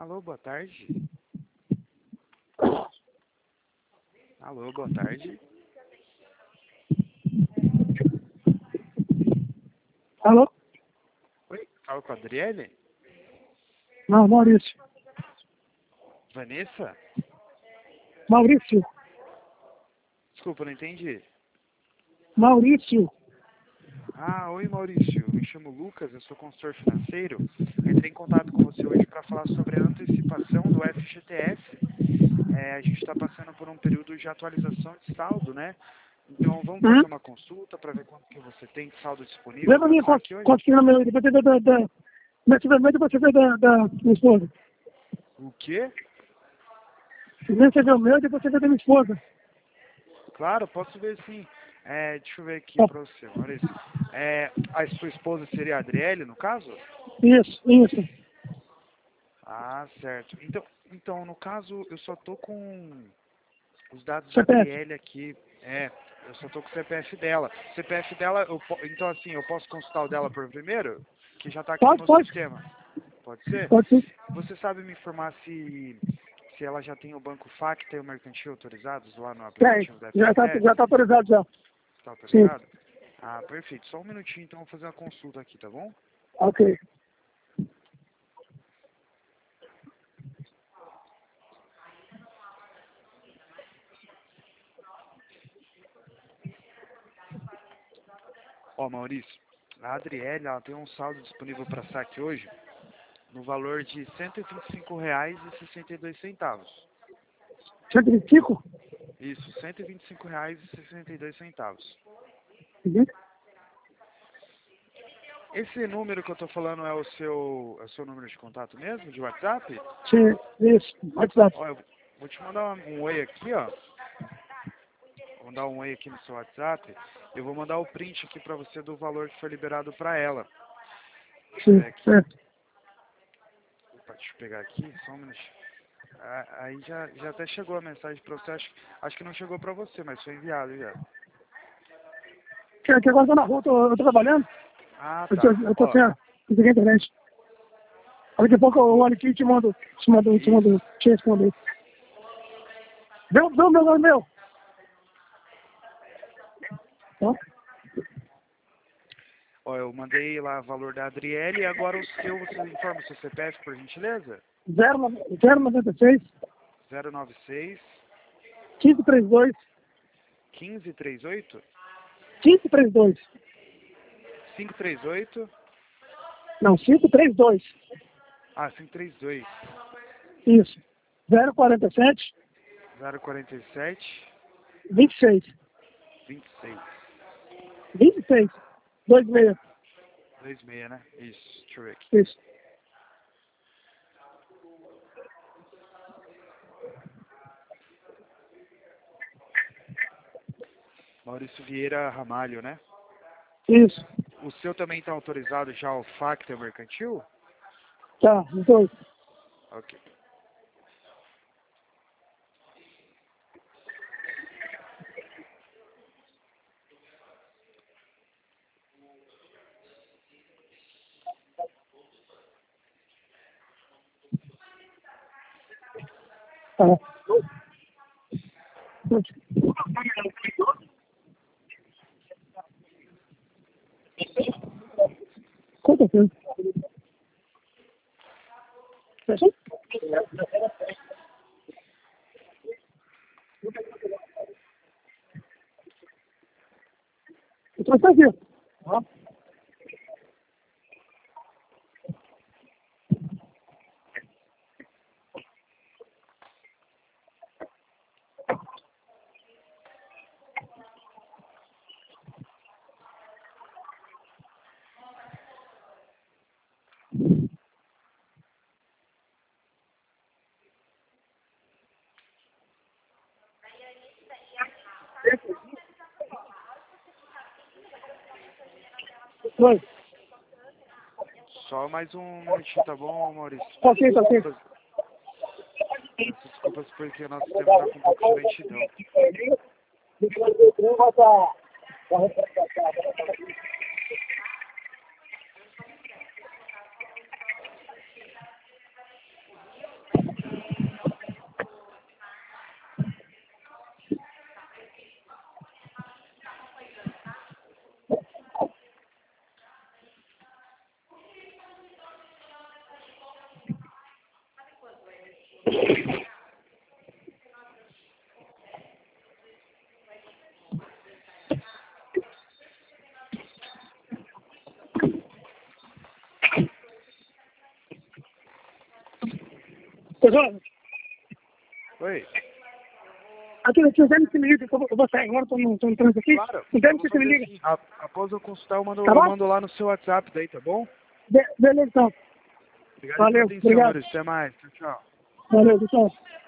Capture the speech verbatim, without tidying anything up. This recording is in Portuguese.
Alô, boa tarde. Alô, boa tarde. Alô? Oi, fala com a Adriele? Não, Maurício. Vanessa? Maurício. Desculpa, não entendi. Maurício. Ah, oi Maurício, me chamo Lucas, eu sou consultor financeiro. Entrei em contato com você hoje para falar sobre a antecipação do F G T S. É, a gente está passando por um período de atualização de saldo, né? Então vamos Hum? fazer uma consulta para ver quanto que você tem de saldo disponível Lembra para minha saque hoje? continha meu, depois você vê da, da, nesse vermelho você vê da, da minha esposa. O quê? Primeiro você vê o meu, depois você vê da minha esposa. Claro, posso ver sim. É, deixa eu ver aqui Tá. para você, Maurício. É, a sua esposa seria a Adriele, no caso? Isso, isso. Ah, certo. Então, então, no caso, eu só tô com os dados da C P F. Adriele aqui. É, eu só tô com o C P F dela. O C P F dela, eu, po- então assim, eu posso consultar o dela por primeiro? Que já tá aqui no Pode, meu pode. sistema. Pode ser? Pode sim. Você sabe me informar se, se ela já tem o Banco F A Q e o Mercantil autorizados lá no Tem. aplicativo da Já tá, F G T S? já tá autorizado já. Está Sim. autorizado? Ah, perfeito. Só um minutinho, então, eu vou fazer uma consulta aqui, tá bom? Ok. Ó, Maurício, a Adriele, ela tem um saldo disponível para saque hoje no valor de cento e vinte e cinco reais e sessenta e dois centavos. cento e vinte e cinco? Isso, cento e vinte e cinco reais e sessenta e dois centavos. Uhum. Esse número que eu tô falando é o seu, é o seu número de contato mesmo, de WhatsApp? Sim, isso. WhatsApp. Ó, eu vou te mandar um oi aqui, ó. Vou mandar um oi aqui no seu WhatsApp. Eu vou mandar o print aqui pra você do valor que foi liberado pra ela. Deixa eu Sim, ver aqui. certo. Opa, deixa eu pegar aqui, só um minutinho. Ah, aí já, já até chegou a mensagem pra você. Acho, acho que não chegou pra você, mas foi enviado já. Que, que agora eu tô na rua, eu tô, eu tô trabalhando. Ah, Eu tô, tá. eu tô Ó, sem a, não tem internet. Daqui a pouco eu eu vou... olho aqui e te mando, te mando, te mando, Isso. te responder. Vê, o- vê o meu, vê o meu. Tá? Ó, eu mandei lá o valor da Adriele e agora o seu, você informa o seu C P F, por gentileza? zero noventa e seis, zero nove seis, quinze trinta e dois, um cinco três oito, quinze trinta e dois. cinco três oito, Não, quinhentos e trinta e dois. ah, cinco três dois, Isso. zero quarenta e sete, zero quarenta e sete, vinte e seis. vinte e seis. vinte e seis. vinte e seis. dois seis, né? Isso, deixa eu ver aqui. Isso. Maurício Vieira Ramalho, né? Isso. O seu também está autorizado já o F A Q e o Mercantil? Tá, então. Ok. Tá. Com certeza. Fechou? Eu tô aqui. Ó. Oi. Só mais um minutinho, tá bom, Maurício? Tá ok, tá ok. Desculpas, peço desculpas porque o nosso sistema está com um pouco de lentidão. Ô, Jorge, Oi. aqui no tio Dani, você me liga, que eu vou, eu vou sair agora, tô no, tô no trânsito aqui. Claro. O Dani, Vamos você me fazer liga. assim. A- após eu consultar, eu mando, Tá eu bom? mando lá no seu WhatsApp daí, tá bom? Be beleza, então. Obrigado Valeu, pela atenção, obrigado. Maurício. Até mais. Tchau, tchau. Valeu, tchau.